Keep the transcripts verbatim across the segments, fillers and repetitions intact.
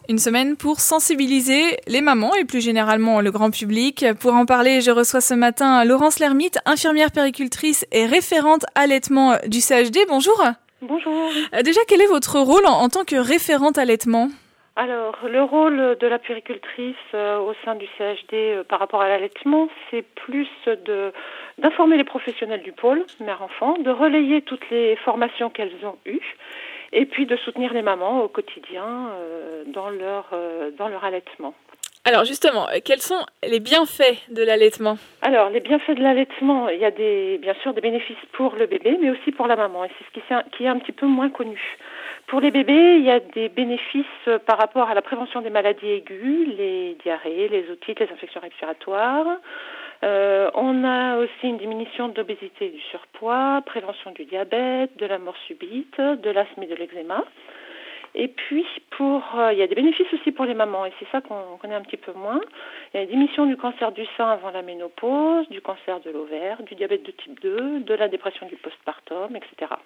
Une semaine pour sensibiliser les mamans et plus généralement le grand public. Pour en parler, je reçois ce matin Laurence Lermite, infirmière puéricultrice et référente allaitement du C H D. Bonjour. Bonjour. Déjà, quel est votre rôle en, en tant que référente allaitement ? Alors, le rôle de la puéricultrice euh, au sein du C H D euh, par rapport à l'allaitement, c'est plus de d'informer les professionnels du pôle mère-enfant, de relayer toutes les formations qu'elles ont eues, et puis de soutenir les mamans au quotidien euh, dans leur euh, dans leur allaitement. Alors justement, quels sont les bienfaits de l'allaitement ? Alors, les bienfaits de l'allaitement, il y a des, bien sûr des bénéfices pour le bébé, mais aussi pour la maman, et c'est ce qui, qui est un petit peu moins connu. Pour les bébés, il y a des bénéfices par rapport à la prévention des maladies aiguës, les diarrhées, les otites, les infections respiratoires. Euh, on a aussi une diminution de l'obésité et du surpoids, prévention du diabète, de la mort subite, de l'asthme et de l'eczéma. Et puis, pour, euh, il y a des bénéfices aussi pour les mamans, et c'est ça qu'on connaît un petit peu moins. Il y a une diminution du cancer du sein avant la ménopause, du cancer de l'ovaire, du diabète de type deux, de la dépression du postpartum, et cetera.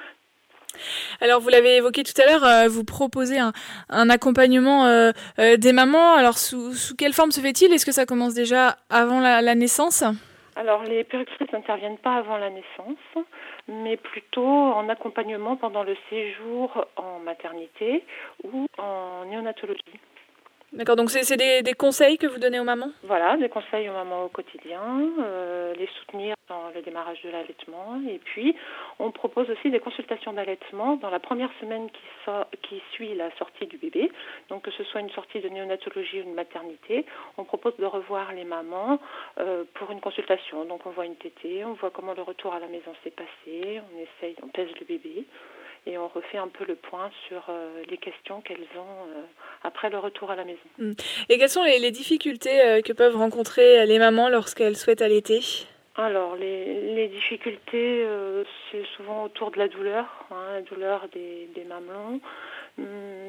Alors, vous l'avez évoqué tout à l'heure, euh, vous proposez un, un accompagnement euh, euh, des mamans. Alors, sous, sous quelle forme se fait-il ? Est-ce que ça commence déjà avant la, la naissance ? Alors, les puéricultrices n'interviennent pas avant la naissance, mais plutôt en accompagnement pendant le séjour en maternité ou en néonatologie. D'accord, donc c'est, c'est des, des conseils que vous donnez aux mamans ? Voilà, des conseils aux mamans au quotidien, euh, les soutenir dans le démarrage de l'allaitement. Et puis, on propose aussi des consultations d'allaitement dans la première semaine qui, so- qui suit la sortie du bébé. Donc, que ce soit une sortie de néonatologie ou de maternité, on propose de revoir les mamans euh, pour une consultation. Donc, on voit une tétée, on voit comment le retour à la maison s'est passé, on essaye, on pèse le bébé. Et on refait un peu le point sur euh, les questions qu'elles ont euh, après le retour à la maison. Et quelles sont les, les difficultés euh, que peuvent rencontrer les mamans lorsqu'elles souhaitent allaiter ? Alors, les, les difficultés, euh, c'est souvent autour de la douleur, hein, la douleur des, des mamelons, hum,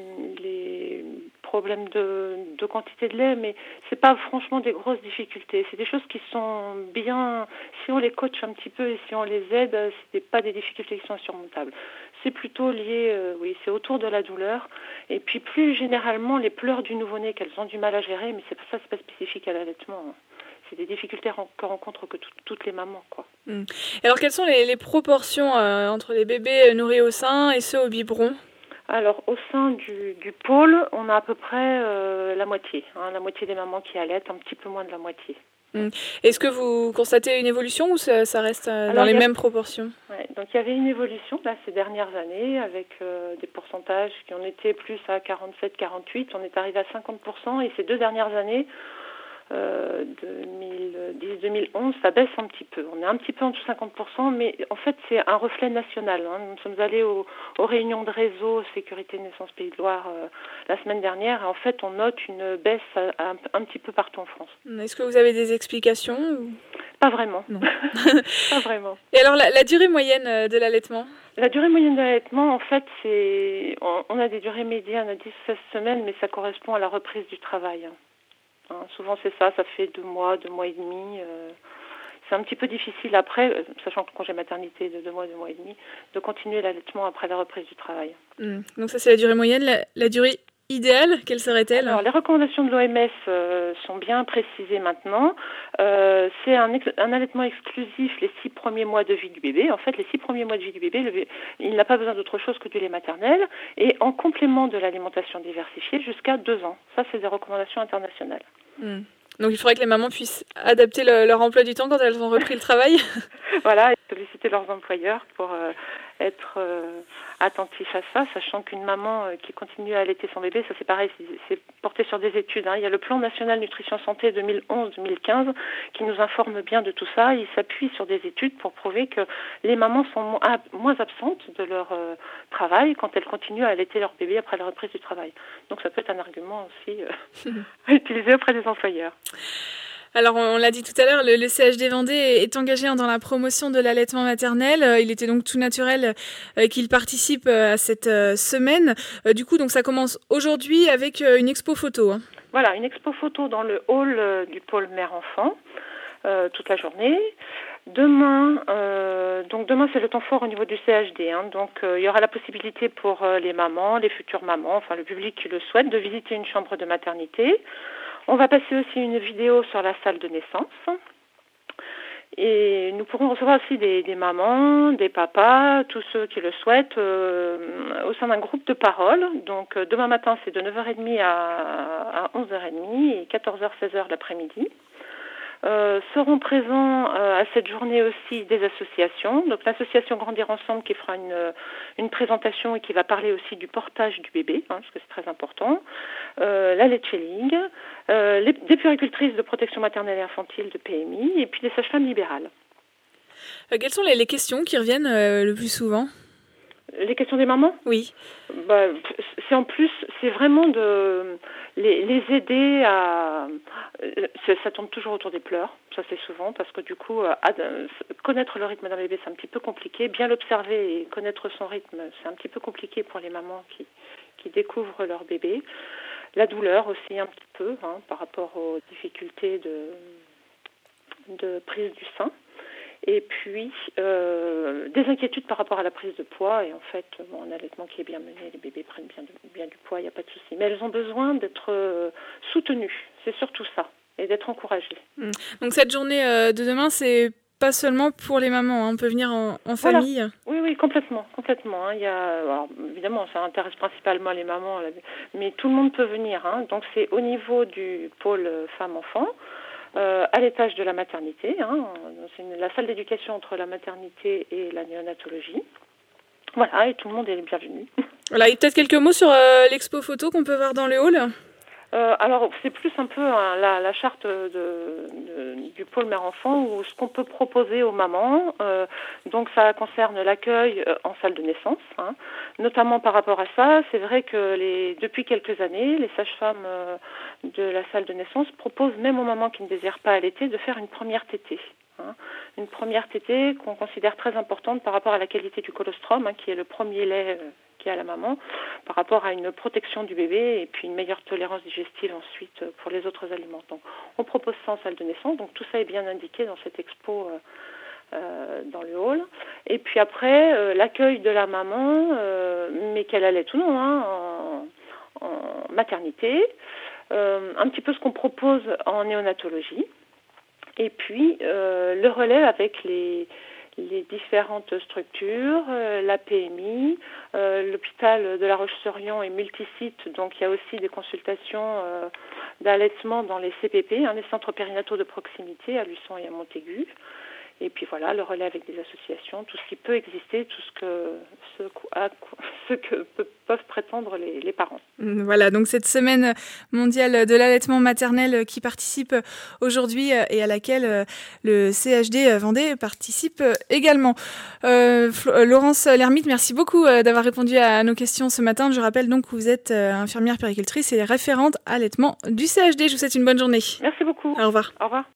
les problèmes de, de quantité de lait, mais c'est pas franchement des grosses difficultés. C'est des choses qui sont bien, si on les coach un petit peu et si on les aide, c'est pas des difficultés qui sont insurmontables. C'est plutôt lié, euh, oui, c'est autour de la douleur. Et puis plus généralement, les pleurs du nouveau-né qu'elles ont du mal à gérer, mais c'est pas ça, c'est pas spécifique à l'allaitement. Hein. C'est des difficultés que rencontrent que tout, toutes les mamans, quoi. Mmh. Et alors, quelles sont les, les proportions euh, entre les bébés nourris au sein et ceux au biberon ? Alors, au sein du, du pôle, on a à peu près euh, la moitié, hein, la moitié des mamans qui allaitent, un petit peu moins de la moitié. Mmh. Est-ce que vous constatez une évolution ou ça, ça reste euh, dans Alors, les a... mêmes proportions ? Ouais, donc, il y avait une évolution là, ces dernières années avec euh, des pourcentages qui en étaient plus à quarante-sept à quarante-huit. On est arrivé à cinquante pour cent et ces deux dernières années, Euh, deux mille dix deux mille onze, ça baisse un petit peu. On est un petit peu en dessous de cinquante pour cent, mais en fait, c'est un reflet national. Hein. Nous sommes allés au, aux réunions de réseau Sécurité Naissance Pays de Loire euh, la semaine dernière, et en fait, on note une baisse à, à, un, un petit peu partout en France. Est-ce que vous avez des explications ou... Pas vraiment. Non. Pas vraiment. Et alors, la, la durée moyenne de l'allaitement ? La durée moyenne de l'allaitement, en fait, c'est on, on a des durées médianes à dix à seize semaines, mais ça correspond à la reprise du travail. Hein. Hein, souvent c'est ça, ça fait deux mois, deux mois et demi. Euh, c'est un petit peu difficile après, euh, sachant que le congé maternité est de deux mois, deux mois et demi, de continuer l'allaitement après la reprise du travail. Mmh. Donc ça c'est la durée moyenne. La, la durée idéale, quelle serait-elle ? Alors les recommandations de l'O M S euh, sont bien précisées maintenant. Euh, c'est un, ex- un allaitement exclusif les six premiers mois de vie du bébé. En fait, les six premiers mois de vie du bébé, le bébé il n'a pas besoin d'autre chose que du lait maternel et en complément de l'alimentation diversifiée jusqu'à deux ans. Ça, c'est des recommandations internationales. Mmh. Donc il faudrait que les mamans puissent adapter le, leur emploi du temps quand elles ont repris le travail. Voilà, et solliciter leurs employeurs pour euh, être euh, attentifs à ça, sachant qu'une maman euh, qui continue à allaiter son bébé, ça c'est pareil, c'est, c'est porté sur des études. Hein. Il y a le plan national nutrition santé deux mille onze deux mille quinze qui nous informe bien de tout ça. Il s'appuie sur des études pour prouver que les mamans sont mo- ab- moins absentes de leur euh, travail quand elles continuent à allaiter leur bébé après la reprise du travail. Donc ça peut être un argument aussi euh, à utiliser auprès des employeurs. Alors, on l'a dit tout à l'heure, le, le C H D Vendée est engagé dans la promotion de l'allaitement maternel. Il était donc tout naturel qu'il participe à cette semaine. Du coup, donc ça commence aujourd'hui avec une expo photo. Voilà, une expo photo dans le hall du pôle mère-enfant euh, toute la journée. Demain, euh, donc demain c'est le temps fort au niveau du C H D. Hein, donc euh, il y aura la possibilité pour euh, les mamans, les futures mamans, enfin le public qui le souhaite, de visiter une chambre de maternité. On va passer aussi une vidéo sur la salle de naissance. Et nous pourrons recevoir aussi des, des mamans, des papas, tous ceux qui le souhaitent, euh, au sein d'un groupe de parole. Donc euh, demain matin, c'est de neuf heures trente à, à onze heures trente et quatorze heures seize heures l'après-midi. Euh, seront présents euh, à cette journée aussi des associations. Donc l'association Grandir Ensemble qui fera une, une présentation et qui va parler aussi du portage du bébé, hein, parce que c'est très important. Euh, la Letcheling, euh, les, des puéricultrices de protection maternelle et infantile de P M I et puis des sages-femmes libérales. Euh, quelles sont les, les questions qui reviennent euh, le plus souvent ? Les questions des mamans ? Oui. Bah, c'est en plus, c'est vraiment de les, les aider à... Ça tourne toujours autour des pleurs, ça c'est souvent, parce que du coup, à, connaître le rythme d'un bébé, c'est un petit peu compliqué. Bien l'observer et connaître son rythme, c'est un petit peu compliqué pour les mamans qui, qui découvrent leur bébé. La douleur aussi un petit peu, hein, par rapport aux difficultés de, de prise du sein. Et puis, euh, des inquiétudes par rapport à la prise de poids. Et en fait, bon, un allaitement qui est bien mené, les bébés prennent bien, bien du poids, il n'y a pas de souci. Mais elles ont besoin d'être euh, soutenues, c'est surtout ça, et d'être encouragées. Mmh. Donc cette journée euh, de demain, c'est pas seulement pour les mamans, hein, on peut venir en, en voilà. famille. Oui, oui, complètement, complètement. Hein. Il y a, alors, évidemment, ça intéresse principalement les mamans, mais tout le monde peut venir. Hein. Donc c'est au niveau du pôle femmes-enfants. Euh, à l'étage de la maternité, hein, c'est une, la salle d'éducation entre la maternité et la néonatologie. Voilà, et tout le monde est bienvenu. Voilà, et peut-être quelques mots sur euh, l'expo photo qu'on peut voir dans le hall. Euh, alors, c'est plus un peu hein, la, la charte de, de, du pôle mère-enfant ou ce qu'on peut proposer aux mamans. Euh, donc, ça concerne l'accueil en salle de naissance. Hein. Notamment par rapport à ça, c'est vrai que les, depuis quelques années, les sages-femmes euh, de la salle de naissance proposent même aux mamans qui ne désirent pas allaiter de faire une première tétée. Hein. Une première tétée qu'on considère très importante par rapport à la qualité du colostrum, hein, qui est le premier lait euh, qui est à la maman, par rapport à une protection du bébé et puis une meilleure tolérance digestive ensuite pour les autres aliments. Donc, on propose ça en salle de naissance, donc tout ça est bien indiqué dans cette expo euh, euh, dans le hall. Et puis après, euh, l'accueil de la maman, euh, mais qu'elle allait ou non, hein, en, en maternité, euh, un petit peu ce qu'on propose en néonatologie. Et puis, euh, le relais avec les, les différentes structures, euh, la P M I, euh, l'hôpital de La Roche-sur-Yon est multisite, donc il y a aussi des consultations euh, d'allaitement dans les C P P, hein, les centres périnataux de proximité à Luçon et à Montaigu. Et puis voilà, le relais avec des associations, tout ce qui peut exister, tout ce que, ce, à, ce que peuvent prétendre les, les parents. Voilà, donc cette semaine mondiale de l'allaitement maternel qui participe aujourd'hui et à laquelle le C H D Vendée participe également. Euh, Laurence Lermite, merci beaucoup d'avoir répondu à nos questions ce matin. Je rappelle donc que vous êtes infirmière puéricultrice et référente allaitement du C H D. Je vous souhaite une bonne journée. Merci beaucoup. Au revoir. Au revoir.